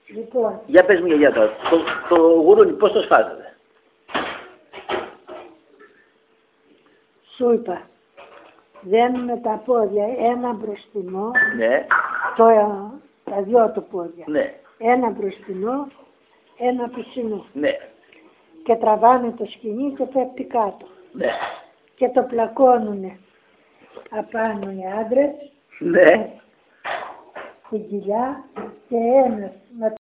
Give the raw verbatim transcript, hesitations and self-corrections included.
Λοιπόν. Για πες μου γιαγιά τώρα, το, το γουρούνι πώς το σφάζετε? Σου είπα, δένουμε τα πόδια, ένα μπροστινό, Ναι. το, τα δυο του πόδια. Ναι. Ένα μπροστινό, ένα πισινό. Ναι. Και τραβάνε το σκηνή και πέφτει κάτω. Ναι. Και το πλακώνουνε απάνω οι άντρες, Ναι. την κοιλιά και ένας με